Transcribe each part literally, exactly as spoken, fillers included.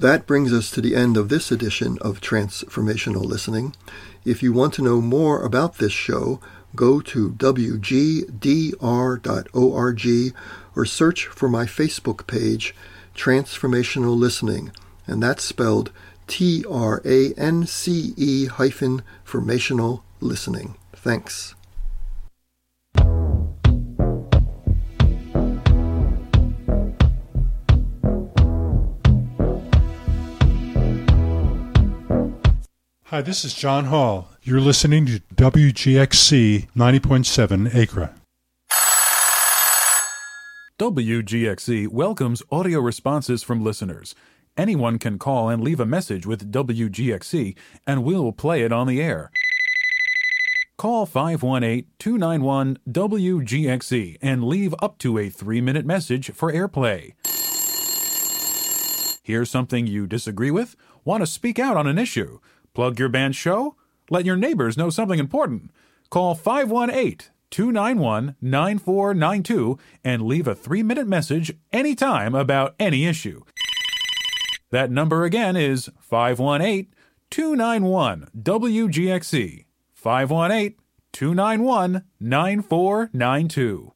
That brings us to the end of this edition of Transformational Listening. If you want to know more about this show, go to w g d r dot org or search for my Facebook page, Transformational Listening, and that's spelled T R A N C E hyphen formational listening. Thanks. Hi, this is John Hall. You're listening to W G X C ninety point seven Acra. W G X C welcomes audio responses from listeners. Anyone can call and leave a message with W G X C, and we'll play it on the air. Call five one eight, two nine one, W G X C and leave up to a three-minute message for airplay. Hear something you disagree with? Want to speak out on an issue? Plug your band's show? Let your neighbors know something important. Call five one eight, two nine one, nine four nine two and leave a three-minute message anytime about any issue. That number again is five one eight, two nine one, W G X C. five one eight, two nine one, nine four nine two.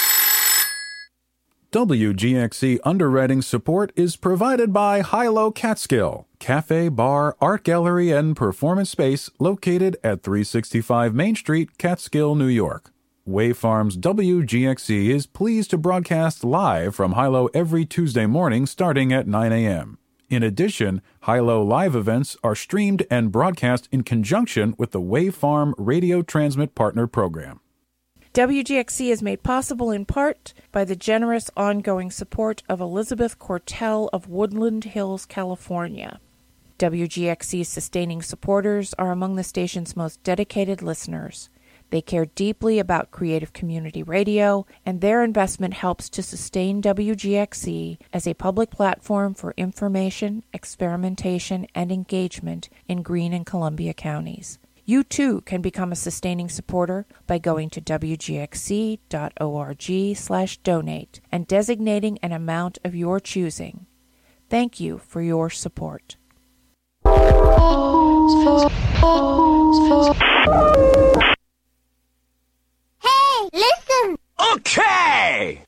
W G X C underwriting support is provided by Hilo Catskill, cafe, bar, art gallery, and performance space located at three sixty-five Main Street, Catskill, New York. Wave Farms W G X C is pleased to broadcast live from Hilo every Tuesday morning starting at nine a.m. In addition, Hilo live events are streamed and broadcast in conjunction with the Wave Farm Radio Transmit Partner Program. W G X C is made possible in part by the generous ongoing support of Elizabeth Cortell of Woodland Hills, California. W G X C's sustaining supporters are among the station's most dedicated listeners. They care deeply about creative community radio, and their investment helps to sustain W G X C as a public platform for information, experimentation, and engagement in Greene and Columbia counties. You too can become a sustaining supporter by going to w g x c dot org slash donate and designating an amount of your choosing. Thank you for your support. Hey, listen! Okay!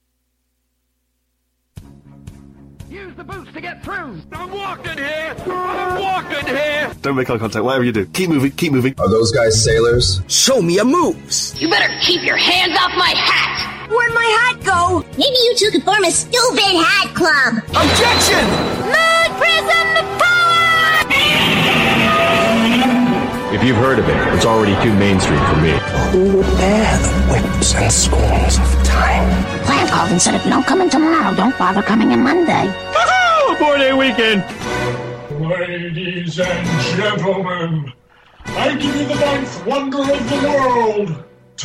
Use the boots to get through! I'm walking here! I'm walking here! Don't make eye contact, whatever you do. Keep moving, keep moving. Are those guys sailors? Show me your moves! You better keep your hands off my hat! Where'd my hat go? Maybe you two could form a stupid hat club! Objection! Moon Prism Power! If you've heard of it, it's already too mainstream for me. Who would bear the whips and scorns of time? Plan called and said if you don't come in tomorrow, don't bother coming in Monday. Woohoo! Four-day weekend! Ladies and gentlemen, I give you the ninth wonder of the world,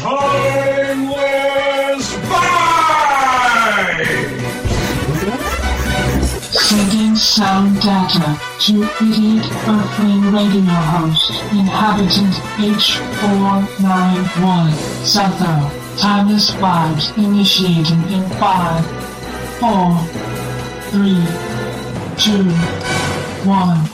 Timeless Vibe! Sending sound data to idiot Earthling radio host, inhabitant H four nine one, Satho. Timeless vibes initiating in five, four, three, two, one.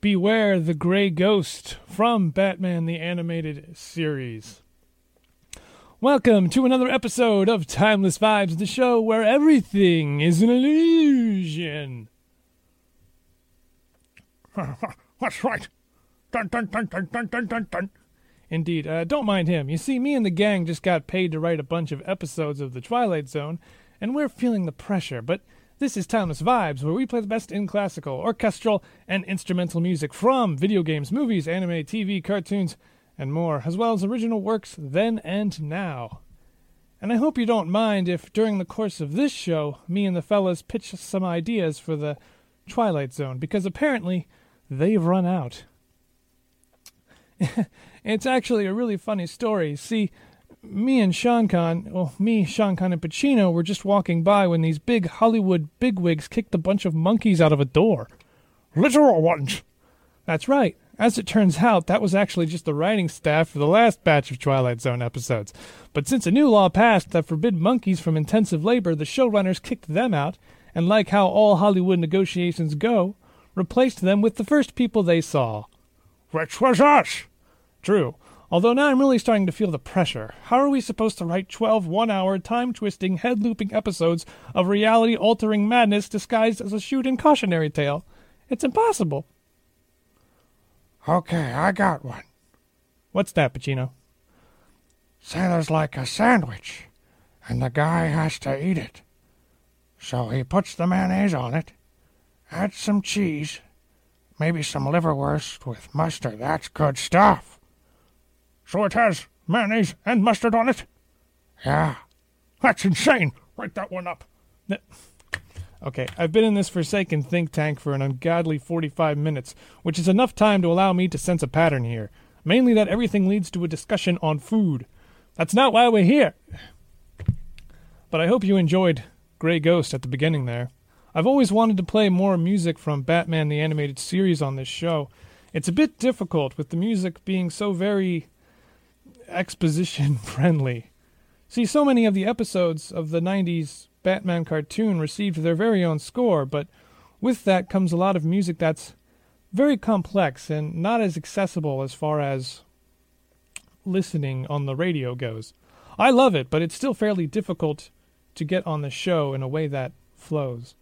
beware the gray ghost from Batman the Animated Series. Welcome to another episode of Timeless Vibes, the show where everything is an illusion. That's right. Dun, dun, dun, dun, dun, dun, dun, dun. Indeed, uh, don't mind him. You see, me and the gang just got paid to write a bunch of episodes of The Twilight Zone, and we're feeling the pressure, but this is Timeless Vibes, where we play the best in classical, orchestral, and instrumental music from video games, movies, anime, T V, cartoons, and more, as well as original works then and now. And I hope you don't mind if, during the course of this show, me and the fellas pitch some ideas for the Twilight Zone, because apparently they've run out. It's actually a really funny story. See, me and Sean Conn, well, me, Sean Conn, and Pacino were just walking by when these big Hollywood bigwigs kicked a bunch of monkeys out of a door. Literal ones! That's right. As it turns out, that was actually just the writing staff for the last batch of Twilight Zone episodes. But since a new law passed that forbid monkeys from intensive labor, the showrunners kicked them out, and like how all Hollywood negotiations go, replaced them with the first people they saw. Which was us! True. Although now I'm really starting to feel the pressure. How are we supposed to write twelve one-hour, time-twisting, head-looping episodes of reality-altering madness disguised as a shoot and cautionary tale? It's impossible. Okay, I got one. What's that, Pacino? Say there's like a sandwich, and the guy has to eat it. So he puts the mayonnaise on it, adds some cheese, maybe some liverwurst with mustard. That's good stuff. So it has mayonnaise and mustard on it? Yeah. That's insane. Write that one up. Okay, I've been in this forsaken think tank for an ungodly forty-five minutes, which is enough time to allow me to sense a pattern here. Mainly that everything leads to a discussion on food. That's not why we're here. But I hope you enjoyed Grey Ghost at the beginning there. I've always wanted to play more music from Batman the Animated Series on this show. It's a bit difficult with the music being so very exposition-friendly. See, so many of the episodes of the nineties Batman cartoon received their very own score, but with that comes a lot of music that's very complex and not as accessible as far as listening on the radio goes. I love it, but it's still fairly difficult to get on the show in a way that flows.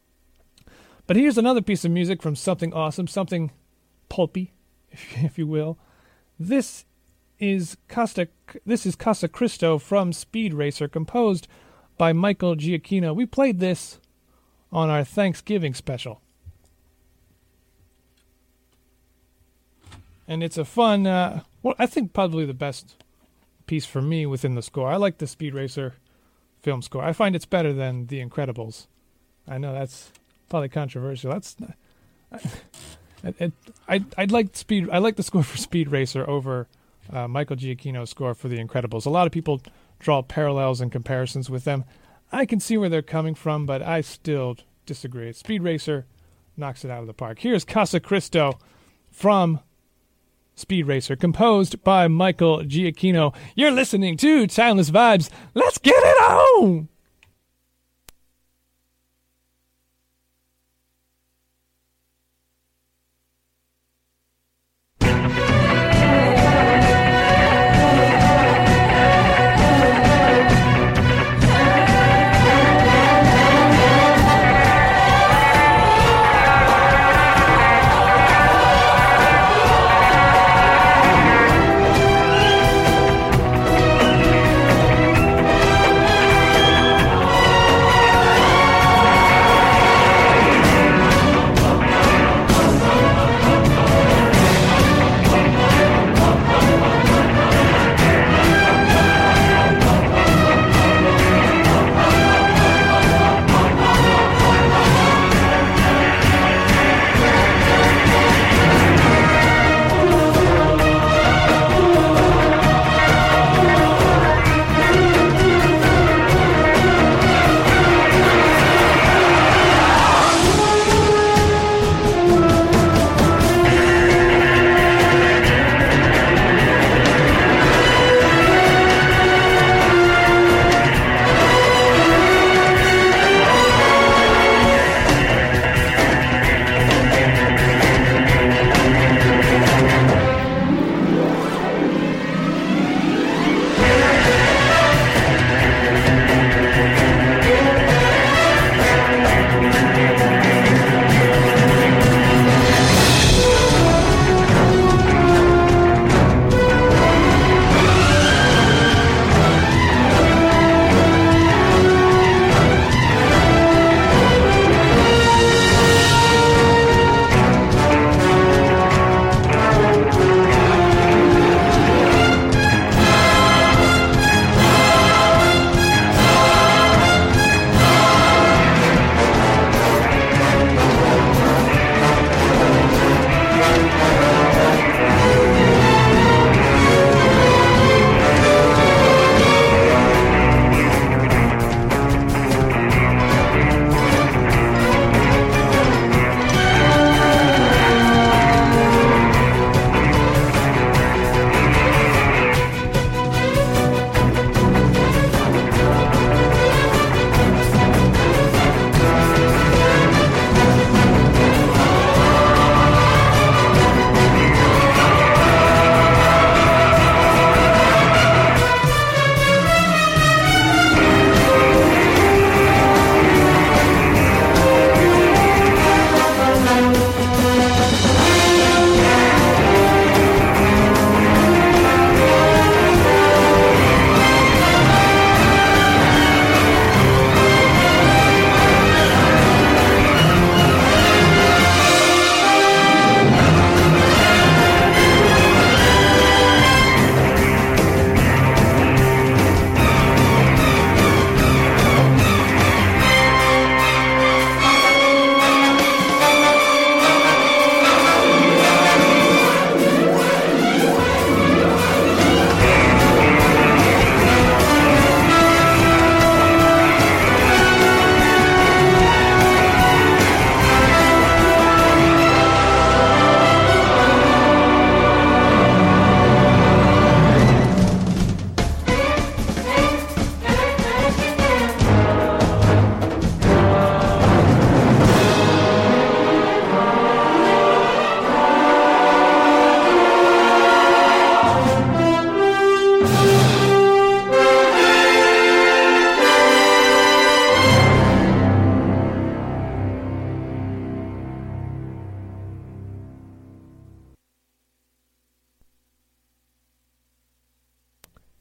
But here's another piece of music from something awesome, something pulpy, if, if you will. This is Casa, this is Casa Cristo from Speed Racer, composed by Michael Giacchino. We played this on our Thanksgiving special. And it's a fun, uh, well, I think probably the best piece for me within the score. I like the Speed Racer film score. I find it's better than The Incredibles. I know that's probably controversial. That's not, I, I, I'd, I'd like Speed. I like the score for Speed Racer over uh, Michael Giacchino's score for The Incredibles. A lot of people draw parallels and comparisons with them. I can see where they're coming from, but I still disagree. Speed Racer knocks it out of the park. Here's Casa Cristo from Speed Racer, composed by Michael Giacchino. You're listening to Timeless Vibes. Let's get it on!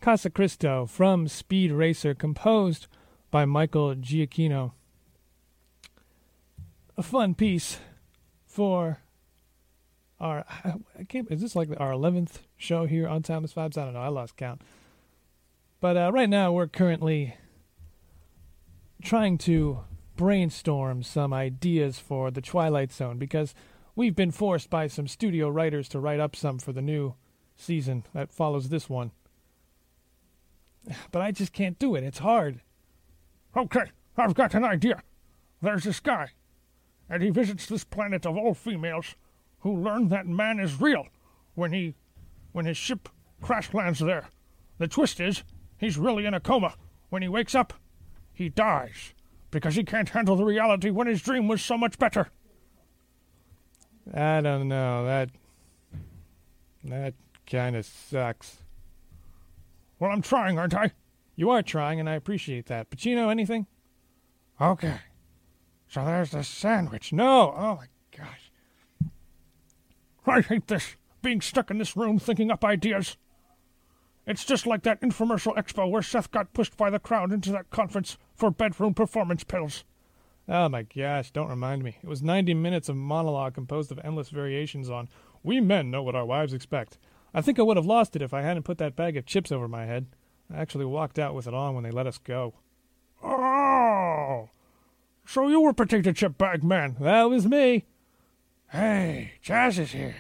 Casa Cristo from Speed Racer, composed by Michael Giacchino. A fun piece for our, I can't, is this like our eleventh show here on Timeless Vibes? I don't know, I lost count. But uh, right now we're currently trying to brainstorm some ideas for the Twilight Zone, because we've been forced by some studio writers to write up some for the new season that follows this one. But I just can't do it. It's hard. Okay, I've got an idea. There's this guy, and he visits this planet of all females who learn that man is real when he, when his ship crash lands there. The twist is, he's really in a coma. When he wakes up, he dies, because he can't handle the reality when his dream was so much better. I don't know. That, that kind of sucks. Well, I'm trying, aren't I? You are trying, and I appreciate that. Pacino, anything? Okay. So there's the sandwich. No! Oh, my gosh. I hate this, being stuck in this room thinking up ideas. It's just like that infomercial expo where Seth got pushed by the crowd into that conference for bedroom performance pills. Oh, my gosh, don't remind me. It was ninety minutes of monologue composed of endless variations on, "We men know what our wives expect." I think I would have lost it if I hadn't put that bag of chips over my head. I actually walked out with it on when they let us go. Oh! So you were potato chip bag man. That was me. Hey, Jazz is here.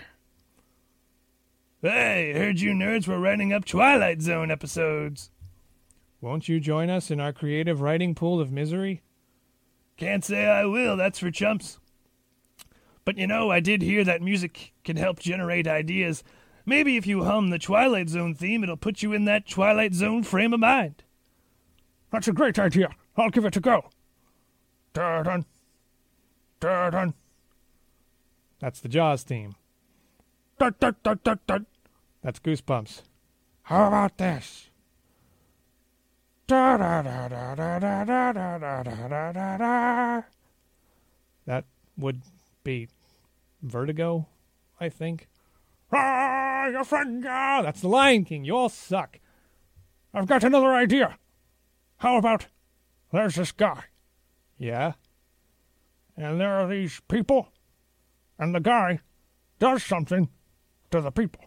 Hey, heard you nerds were writing up Twilight Zone episodes. Won't you join us in our creative writing pool of misery? Can't say I will, that's for chumps. But you know, I did hear that music can help generate ideas. Maybe if you hum the Twilight Zone theme, it'll put you in that Twilight Zone frame of mind. That's a great idea. I'll give it a go. Da-dun. Da-dun. That's the Jaws theme. Dun-dun-dun-dun-dun. That's Goosebumps. How about this? Da-da-da-da-da-da-da-da-da-da-da-da. That would be Vertigo, I think. Ah, your friend. Ah, that's the Lion King. You all suck. I've got another idea. How about there's this guy. Yeah? And there are these people. And the guy does something to the people.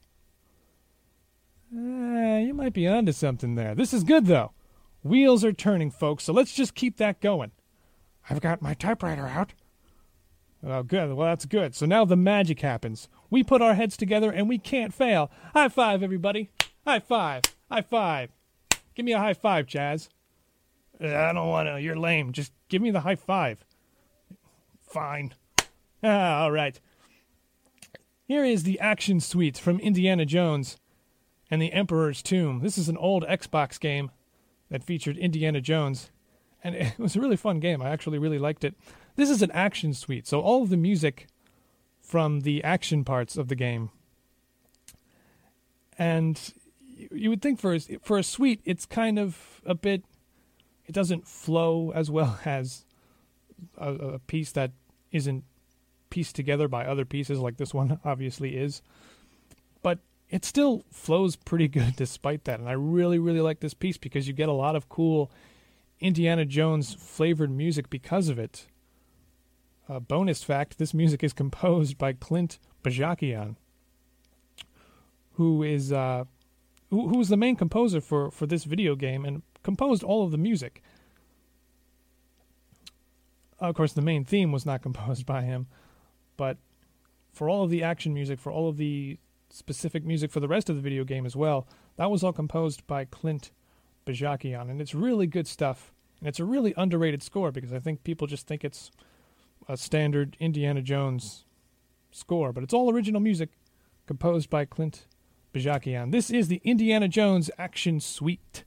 Uh, you might be onto something there. This is good, though. Wheels are turning, folks, so let's just keep that going. I've got my typewriter out. Oh, good. Well, that's good. So now the magic happens. We put our heads together, and we can't fail. High five, everybody. High five. High five. Give me a high five, Chaz. I don't want to. You're lame. Just give me the high five. Fine. Ah, all right. Here is the action suite from Indiana Jones and the Emperor's Tomb. This is an old Xbox game that featured Indiana Jones, and it was a really fun game. I actually really liked it. This is an action suite, so all of the music from the action parts of the game. And you would think for a, for a suite, it's kind of a bit, it doesn't flow as well as a, a piece that isn't pieced together by other pieces like this one obviously is. But it still flows pretty good despite that. And I really, really like this piece because you get a lot of cool Indiana Jones flavored music because of it. Uh, bonus fact, this music is composed by Clint Bajakian, who is uh, who, who was the main composer for, for this video game and composed all of the music. Of course, the main theme was not composed by him, but for all of the action music, for all of the specific music for the rest of the video game as well, that was all composed by Clint Bajakian, and it's really good stuff. And it's a really underrated score because I think people just think it's a standard Indiana Jones score, but it's all original music composed by Clint Bajakian. This is the Indiana Jones Action Suite.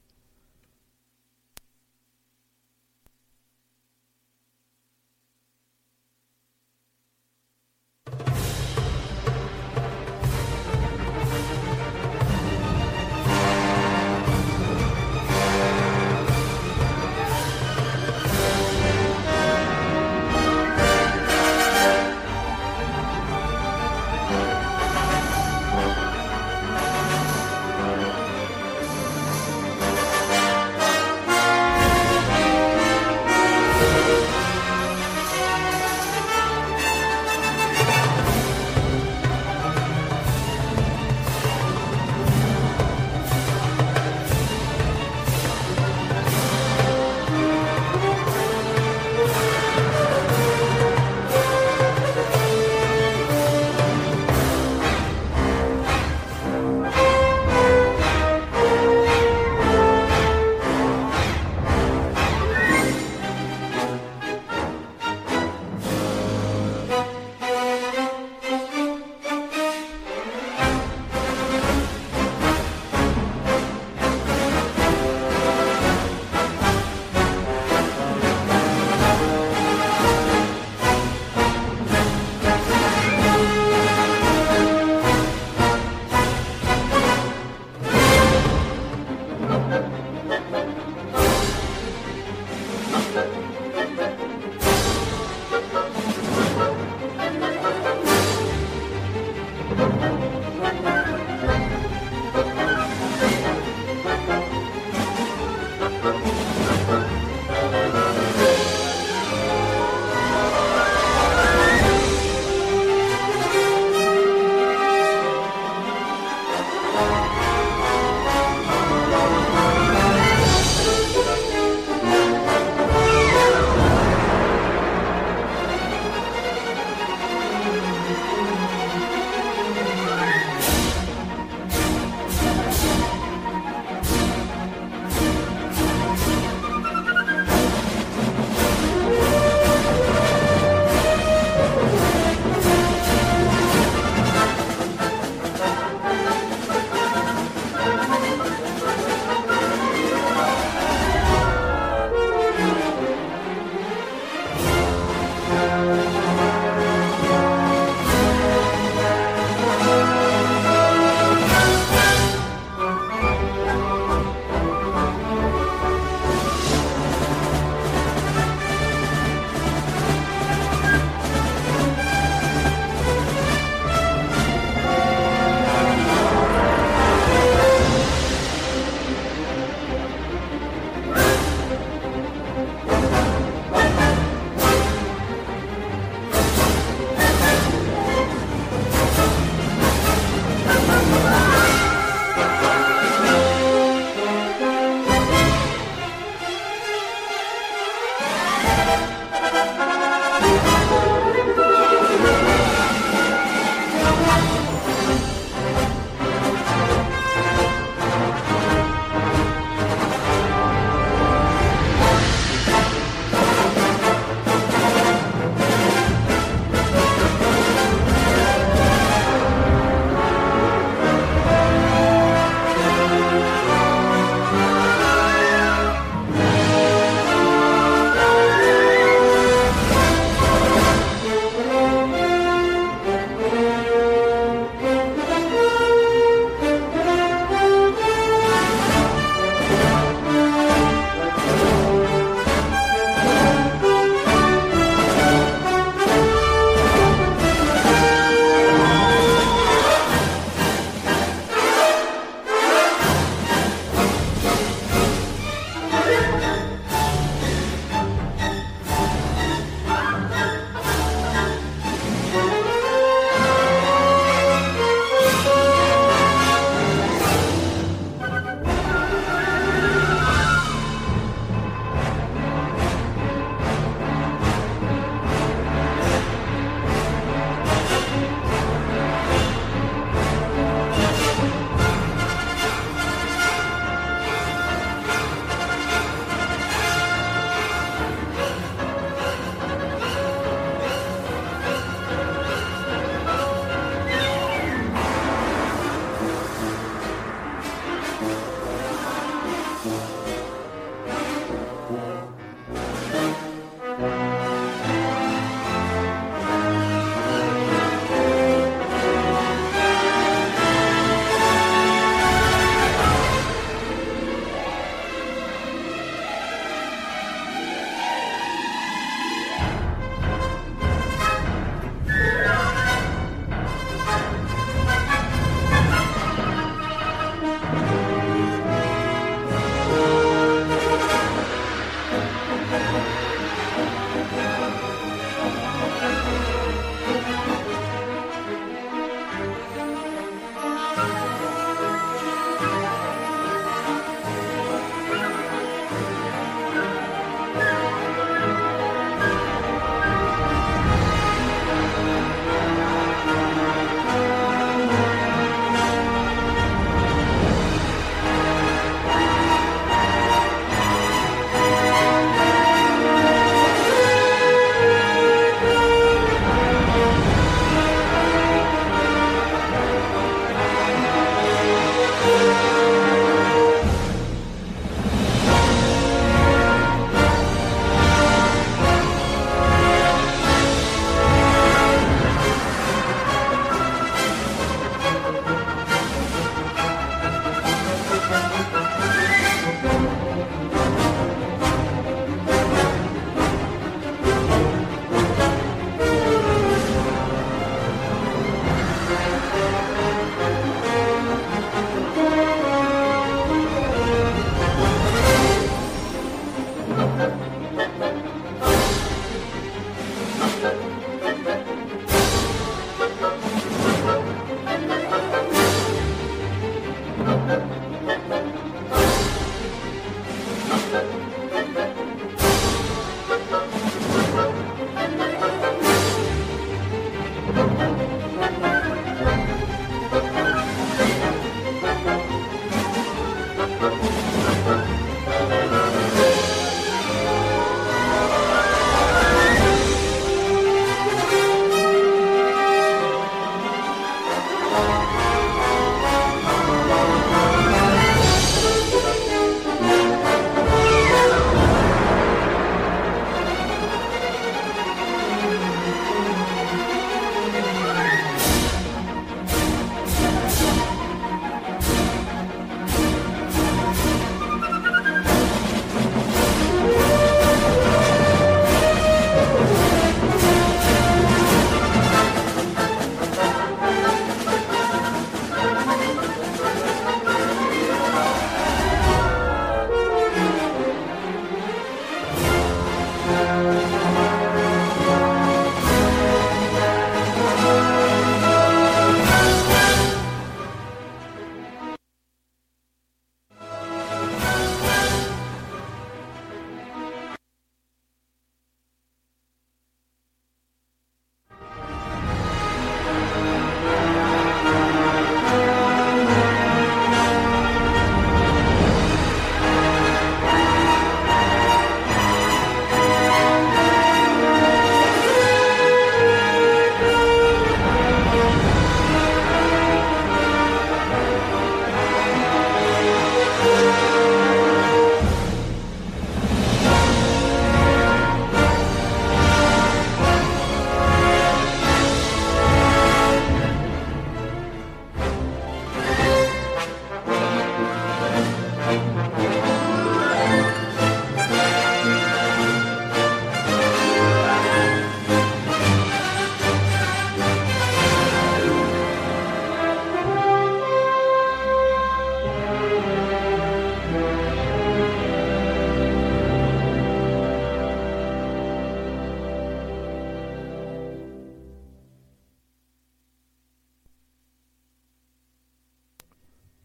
Thank you.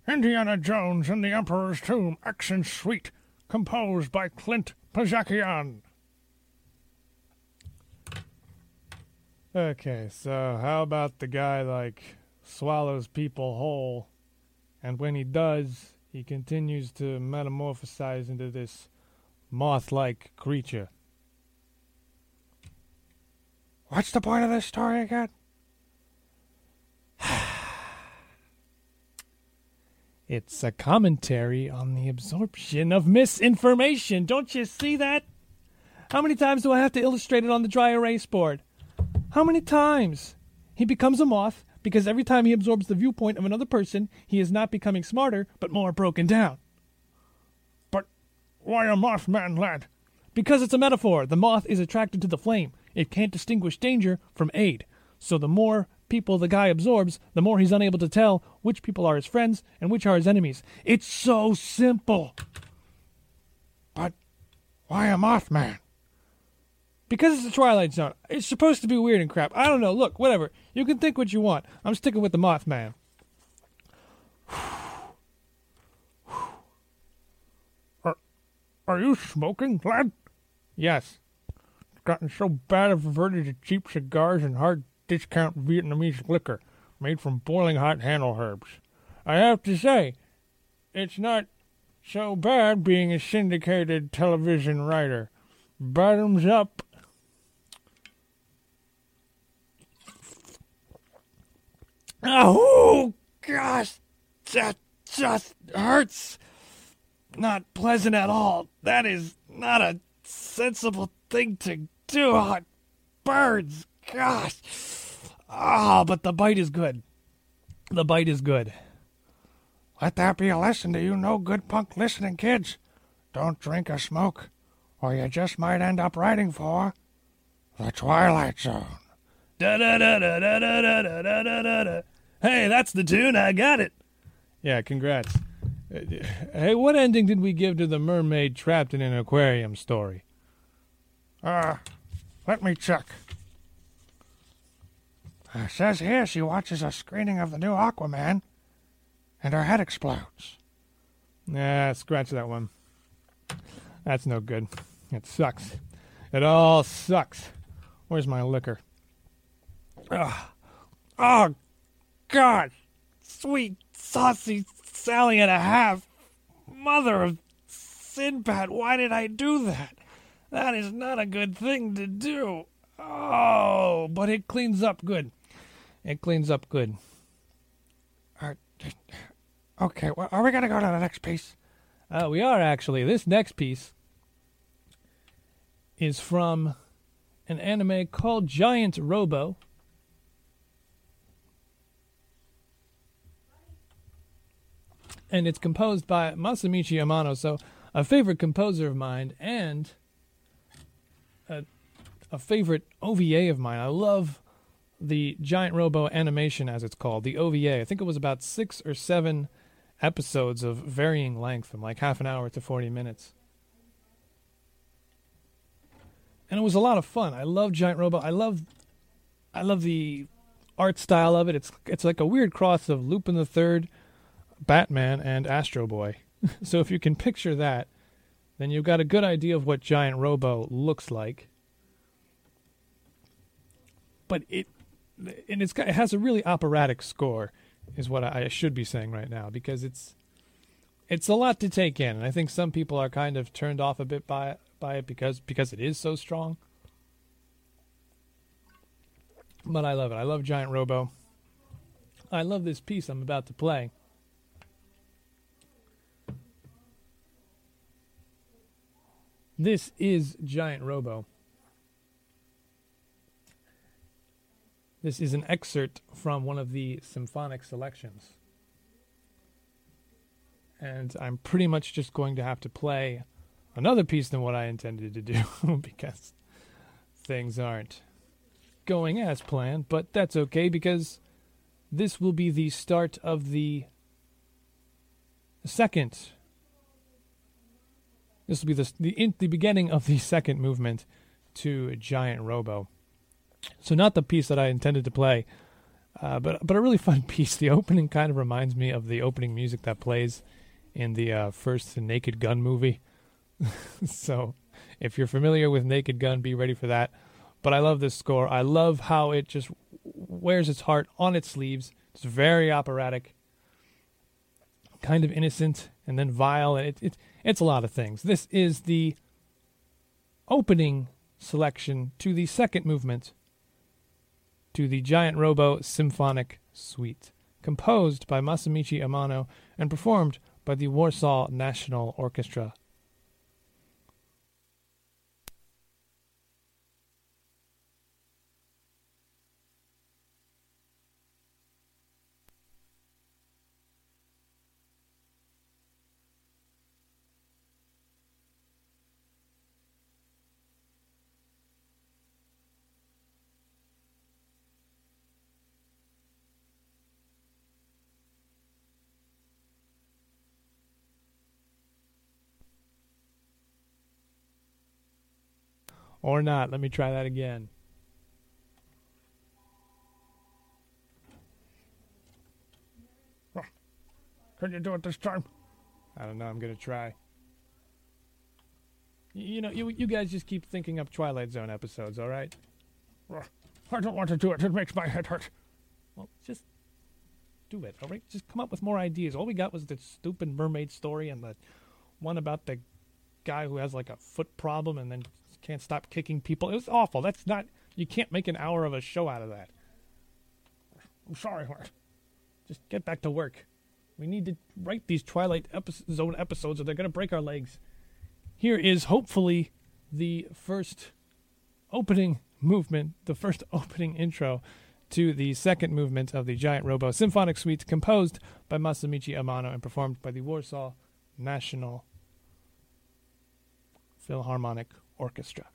Indiana Jones and the Emperor's Tomb, Action Suite, composed by Clint Pazakian. Okay, so how about the guy, like, swallows people whole, and when he does, he continues to metamorphosize into this moth-like creature? What's the point of this story again? It's a commentary on the absorption of misinformation. Don't you see that? How many times do I have to illustrate it on the dry erase board? How many times? He becomes a moth because every time he absorbs the viewpoint of another person, he is not becoming smarter, but more broken down. But why a Mothman, lad? Because it's a metaphor. The moth is attracted to the flame. It can't distinguish danger from aid. So the more people the guy absorbs, the more he's unable to tell which people are his friends and which are his enemies. It's so simple. But why a Mothman? Because it's the Twilight Zone. It's supposed to be weird and crap. I don't know. Look, whatever. You can think what you want. I'm sticking with the Mothman. Are, are you smoking, lad? Yes. It's gotten so bad I've reverted to cheap cigars and hard discount Vietnamese liquor made from boiling hot handle herbs. I have to say, it's not so bad being a syndicated television writer. Bottoms up. Oh, gosh, that just hurts. Not pleasant at all. That is not a sensible thing to do. Oh, it burns. Gosh. Ah, oh, but the bite is good. The bite is good. Let that be a lesson to you no good punk listening kids. Don't drink or smoke, or you just might end up writing for the Twilight Zone. Da da da da da da da da da da da. Hey, that's the tune. I got it. Yeah, congrats. Hey, what ending did we give to the mermaid trapped in an aquarium story? Uh, let me check. It says here she watches a screening of the new Aquaman, and her head explodes. Nah, scratch that one. That's no good. It sucks. It all sucks. Where's my liquor? Ugh. Oh, God. Sweet, saucy Sally and a half. Mother of Sinbad, why did I do that? That is not a good thing to do. Oh, but it cleans up good. It cleans up good. Uh, okay, well, are we going to go to the next piece? Uh, we are, actually. This next piece is from an anime called Giant Robo. And it's composed by Masamichi Amano, so a favorite composer of mine and a, a favorite O V A of mine. I love the Giant Robo animation, as it's called, the O V A. I think it was about six or seven episodes of varying length, from like half an hour to forty minutes. And it was a lot of fun. I love Giant Robo. I love I love the art style of it. It's it's like a weird cross of Lupin the Third, Batman, and Astro Boy. So if you can picture that, then you've got a good idea of what Giant Robo looks like. But it and it's got, it has a really operatic score, is what I, I should be saying right now, because it's it's a lot to take in, and I think some people are kind of turned off a bit by it, by it because because it is so strong. But I love it. I love Giant Robo. I love this piece I'm about to play. This is Giant Robo. This is an excerpt from one of the symphonic selections. And I'm pretty much just going to have to play another piece than what I intended to do because things aren't going as planned, but that's okay because this will be the start of the second. This will be the the, in, the beginning of the second movement to Giant Robo. So not the piece that I intended to play Uh, but but a really fun piece. The opening kind of reminds me of the opening music that plays in the uh, first Naked Gun movie. So if you're familiar with Naked Gun, be ready for that. But I love this score. I love how it just wears its heart on its sleeves. It's very operatic, kind of innocent, and then vile. And it, it, it's a lot of things. This is the opening selection to the second movement to the Giant Robo Symphonic Suite, composed by Masamichi Amano and performed by the Warsaw National Orchestra. Or not. Let me try that again. Can you do it this time? I don't know. I'm going to try. You know, you you guys just keep thinking up Twilight Zone episodes, all right? I don't want to do it. It makes my head hurt. Well, just do it, all right? Just come up with more ideas. All we got was the stupid mermaid story and the one about the guy who has like a foot problem and then can't stop kicking people. It was awful. That's not... You can't make an hour of a show out of that. I'm sorry. Just get back to work. We need to write these Twilight epi- Zone episodes or they're going to break our legs. Here is hopefully the first opening movement, the first opening intro to the second movement of the Giant Robo Symphonic Suite, composed by Masamichi Amano and performed by the Warsaw National Philharmonic Orchestra.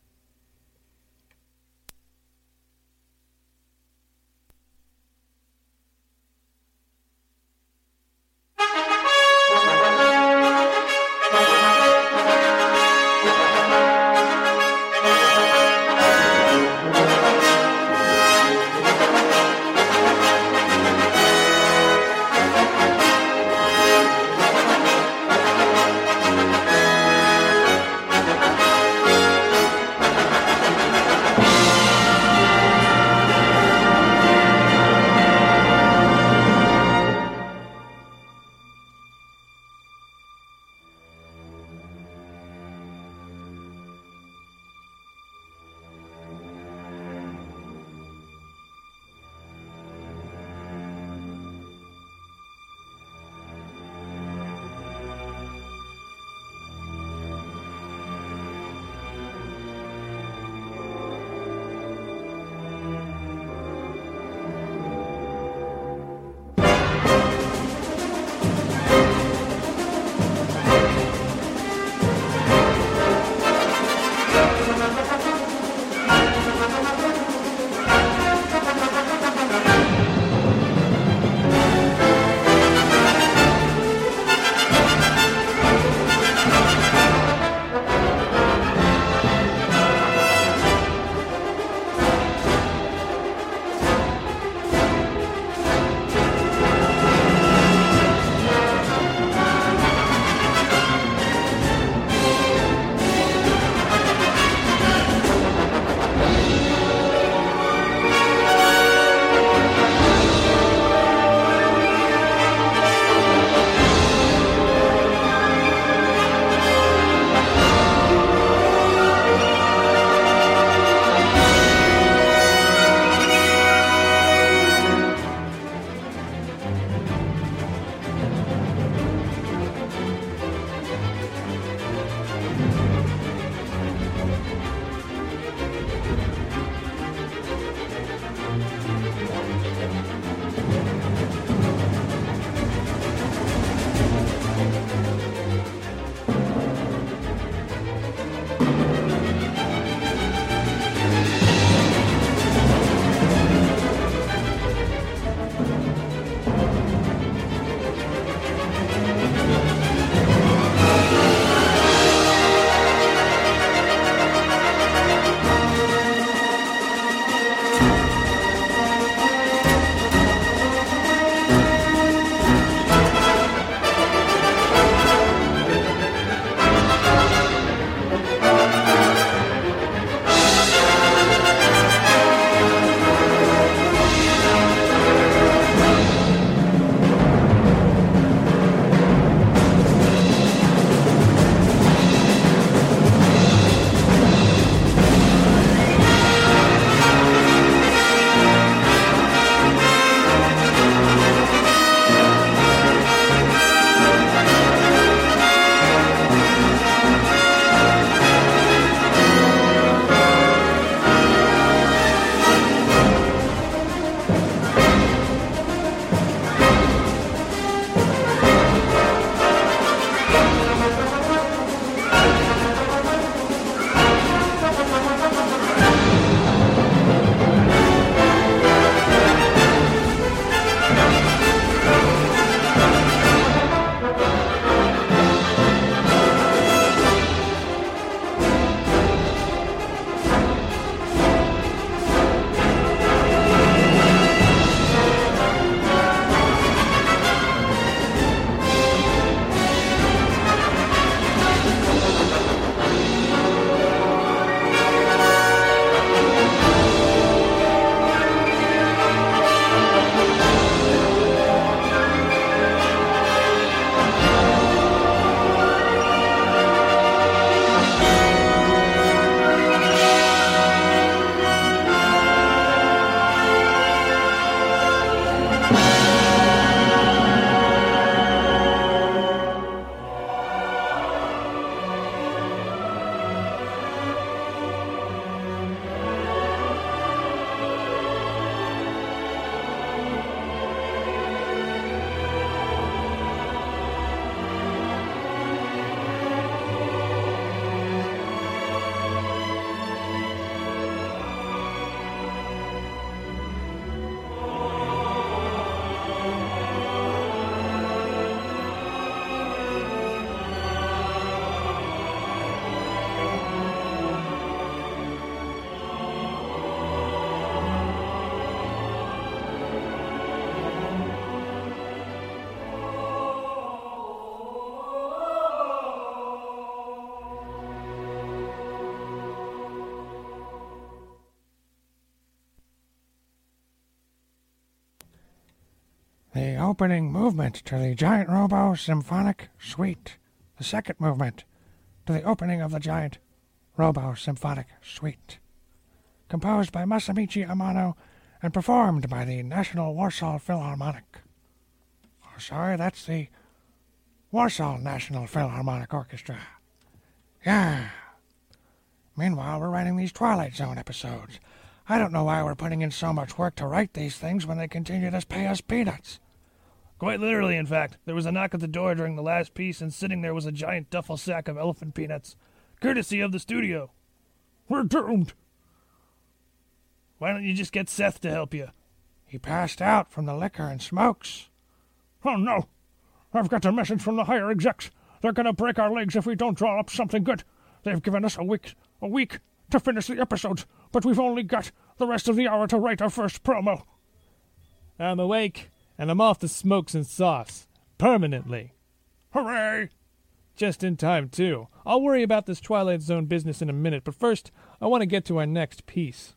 The opening movement to the Giant Robo Symphonic Suite. The second movement to the opening of the Giant Robo Symphonic Suite. Composed by Masamichi Amano and performed by the National Warsaw Philharmonic. Oh, sorry, that's the Warsaw National Philharmonic Orchestra. Yeah. Meanwhile, we're writing these Twilight Zone episodes. I don't know why we're putting in so much work to write these things when they continue to pay us peanuts. Quite literally, in fact. There was a knock at the door during the last piece, and sitting there was a giant duffel sack of elephant peanuts. Courtesy of the studio. We're doomed. Why don't you just get Seth to help you? He passed out from the liquor and smokes. Oh, no. I've got a message from the higher execs. They're going to break our legs if we don't draw up something good. They've given us a week, a week to finish the episodes, but we've only got the rest of the hour to write our first promo. I'm awake, and I'm off the smokes and sauce. Permanently. Hooray! Just in time, too. I'll worry about this Twilight Zone business in a minute, but first, I want to get to our next piece.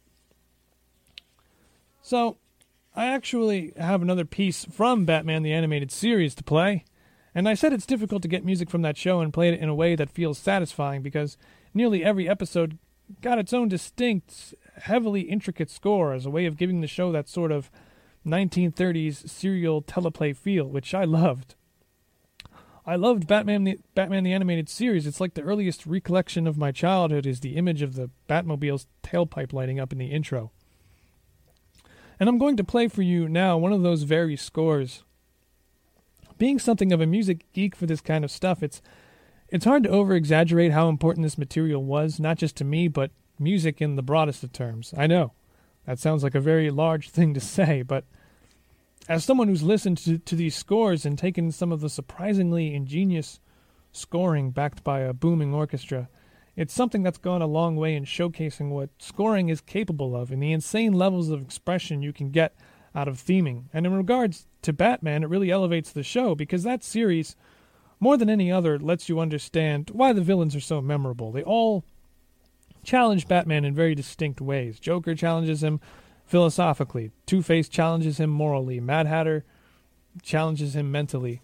So, I actually have another piece from Batman the Animated Series to play, and I said it's difficult to get music from that show and play it in a way that feels satisfying because nearly every episode got its own distinct, heavily intricate score as a way of giving the show that sort of nineteen thirties serial teleplay feel, which I loved. I loved Batman the, Batman the Animated Series. It's like the earliest recollection of my childhood is the image of the Batmobile's tailpipe lighting up in the intro. And I'm going to play for you now one of those very scores. Being something of a music geek for this kind of stuff, it's it's hard to over-exaggerate how important this material was, not just to me, but music in the broadest of terms. I know, that sounds like a very large thing to say, but as someone who's listened to, to these scores and taken some of the surprisingly ingenious scoring backed by a booming orchestra, it's something that's gone a long way in showcasing what scoring is capable of and the insane levels of expression you can get out of theming. And in regards to Batman, it really elevates the show because that series, more than any other, lets you understand why the villains are so memorable. They all challenge Batman in very distinct ways. Joker challenges him philosophically. Two-Face challenges him morally. Mad Hatter challenges him mentally.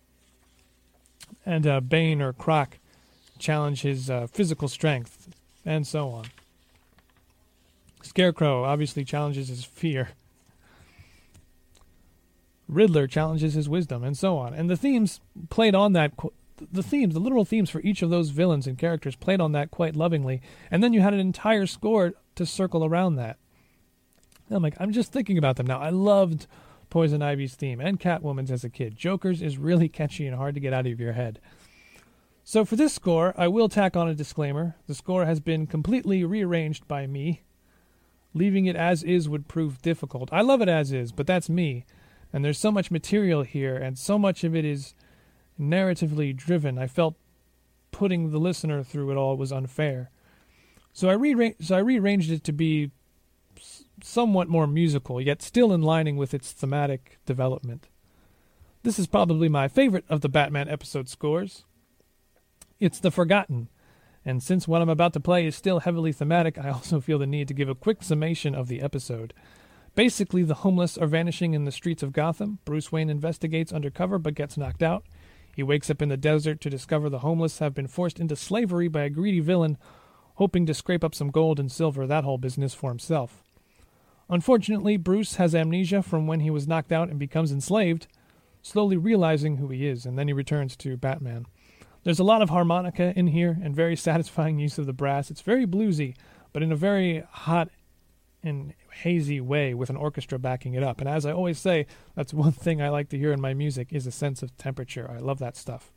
And uh, Bane or Croc challenge his uh, physical strength, and so on. Scarecrow obviously challenges his fear. Riddler challenges his wisdom, and so on. And the themes played on that, the themes, the literal themes for each of those villains and characters played on that quite lovingly, and then you had an entire score to circle around that. And I'm like, I'm just thinking about them now. I loved Poison Ivy's theme, and Catwoman's as a kid. Joker's is really catchy and hard to get out of your head. So for this score, I will tack on a disclaimer. The score has been completely rearranged by me. Leaving it as is would prove difficult. I love it as is, but that's me. And there's so much material here, and so much of it is narratively driven. I felt putting the listener through it all was unfair. So I, rearra- so I rearranged it to be s- somewhat more musical, yet still in lining with its thematic development. This is probably my favorite of the Batman episode scores. It's The Forgotten, and since what I'm about to play is still heavily thematic, I also feel the need to give a quick summation of the episode. Basically, the homeless are vanishing in the streets of Gotham. Bruce Wayne investigates undercover but gets knocked out. He wakes up in the desert to discover the homeless have been forced into slavery by a greedy villain, hoping to scrape up some gold and silver, that whole business, for himself. Unfortunately, Bruce has amnesia from when he was knocked out and becomes enslaved, slowly realizing who he is, and then he returns to Batman. There's a lot of harmonica in here and very satisfying use of the brass. It's very bluesy, but in a very hot and hazy way with an orchestra backing it up. And as I always say, that's one thing I like to hear in my music is a sense of temperature. I love that stuff.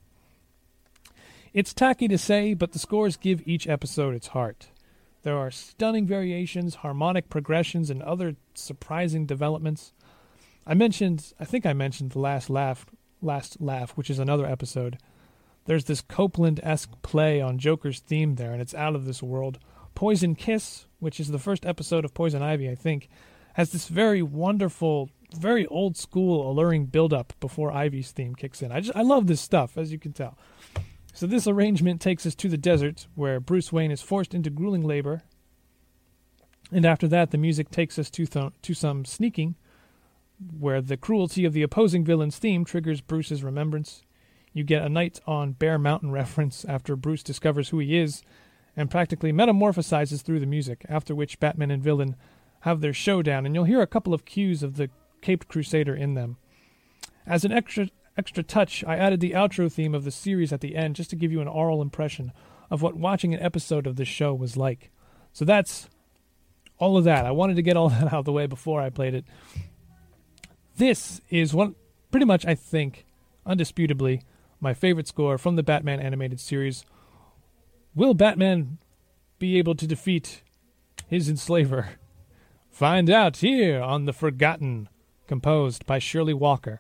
It's tacky to say, but the scores give each episode its heart. There are stunning variations, harmonic progressions, and other surprising developments. I mentioned, I think I mentioned the last laugh, last laugh, which is another episode. There's this Copeland-esque play on Joker's theme there, and it's out of this world. Poison Kiss, which is the first episode of Poison Ivy, I think, has this very wonderful, very old-school, alluring build-up before Ivy's theme kicks in. I just, I love this stuff, as you can tell. So this arrangement takes us to the desert, where Bruce Wayne is forced into grueling labor. And after that, the music takes us to, th- to some sneaking, where the cruelty of the opposing villain's theme triggers Bruce's remembrance. You get a Night on Bear Mountain reference after Bruce discovers who he is and practically metamorphosizes through the music, after which Batman and villain have their showdown, and you'll hear a couple of cues of the Caped Crusader in them. As an extra extra touch, I added the outro theme of the series at the end just to give you an oral impression of what watching an episode of the show was like. So that's all of that. I wanted to get all that out of the way before I played it. This is one, pretty much, I think, undisputably, my favorite score from the Batman animated series. Will Batman be able to defeat his enslaver? Find out here on The Forgotten, composed by Shirley Walker.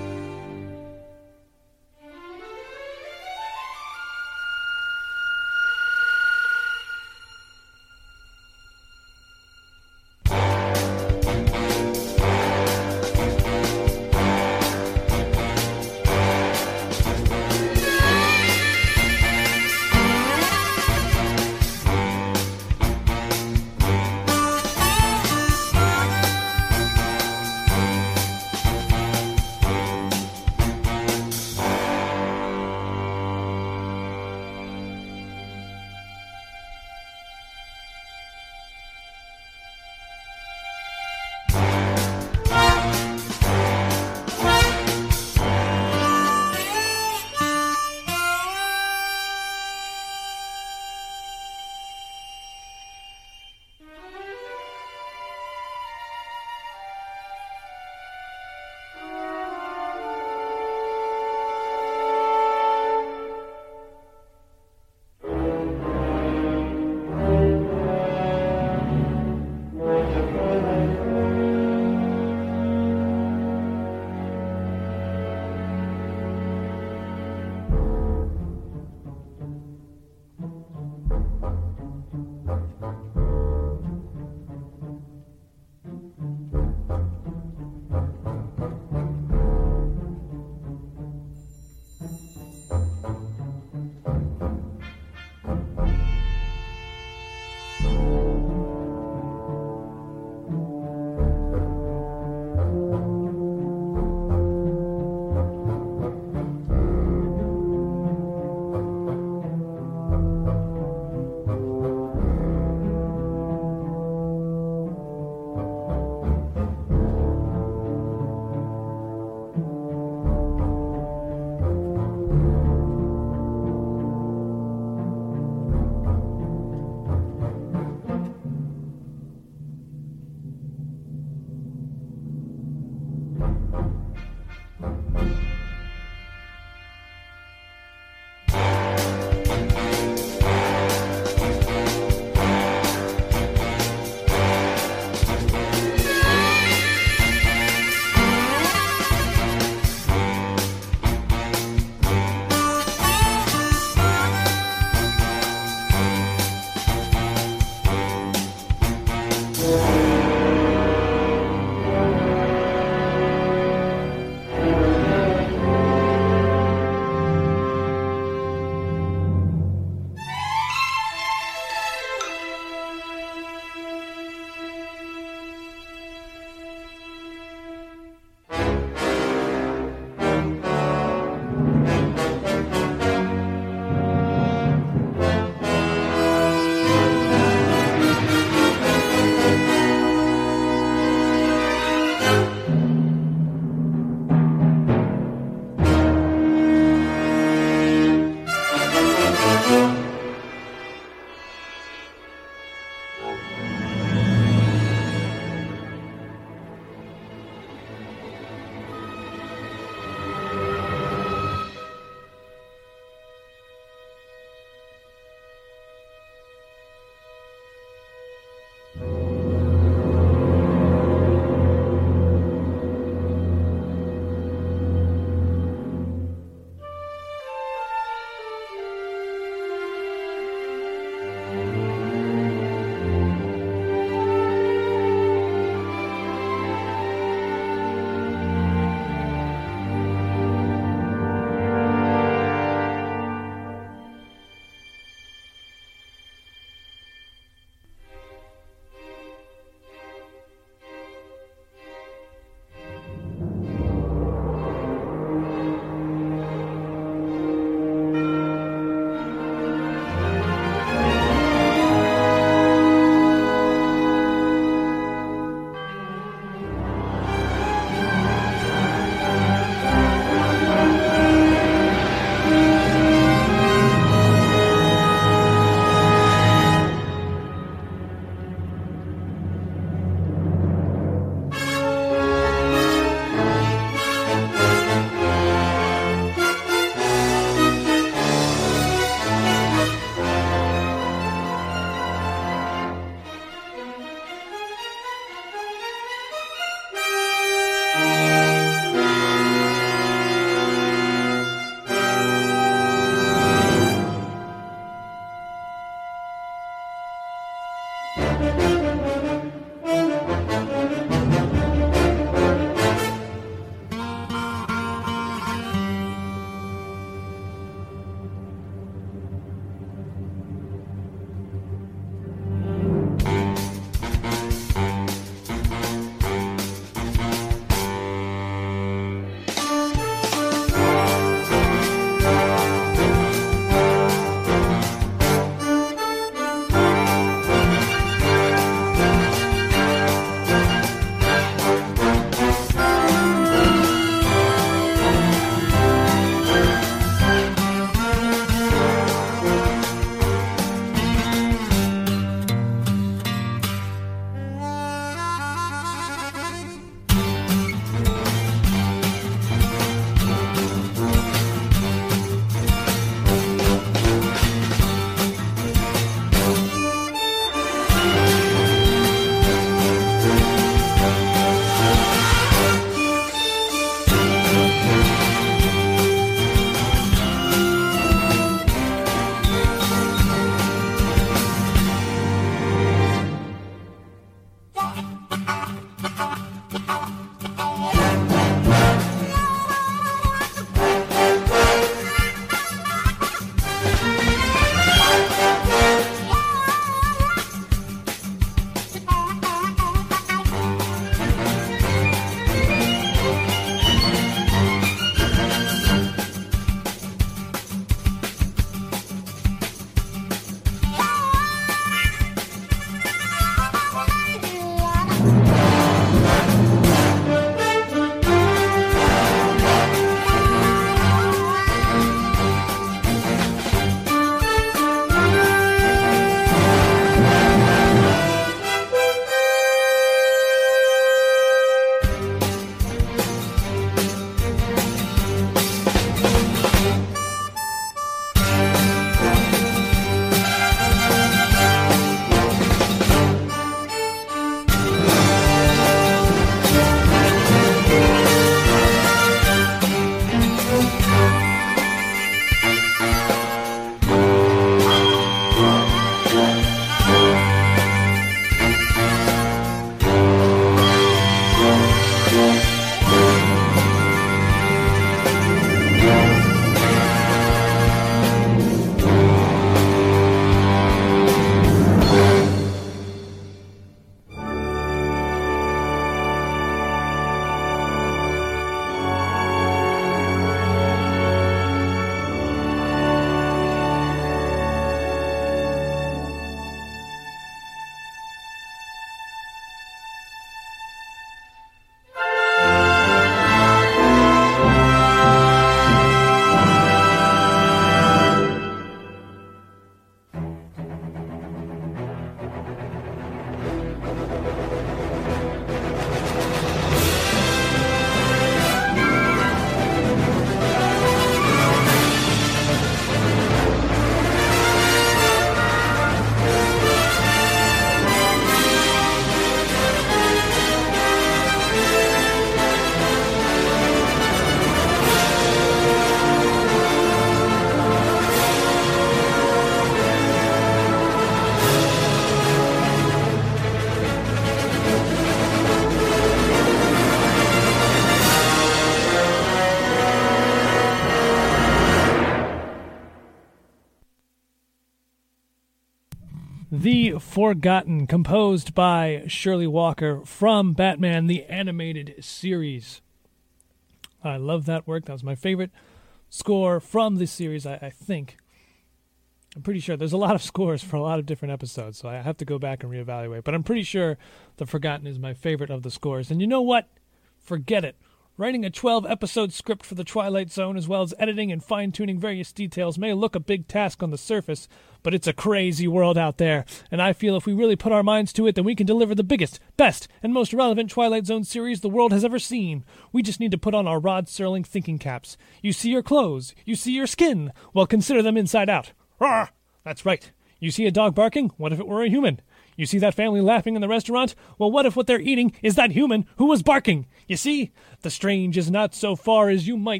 The Forgotten, composed by Shirley Walker from Batman the Animated Series. I love that work. That was my favorite score from this series, I, I think. I'm pretty sure there's a lot of scores for a lot of different episodes, so I have to go back and reevaluate. But I'm pretty sure The Forgotten is my favorite of the scores. And you know what? Forget it. Writing a twelve-episode script for The Twilight Zone, as well as editing and fine-tuning various details, may look a big task on the surface, but it's a crazy world out there, and I feel if we really put our minds to it, then we can deliver the biggest, best, and most relevant Twilight Zone series the world has ever seen. We just need to put on our Rod Serling thinking caps. You see your clothes, you see your skin, well, consider them inside out. Roar! That's right. You see a dog barking? What if it were a human? You see that family laughing in the restaurant? Well, what if what they're eating is that human who was barking? You see, the strange is not so far as you might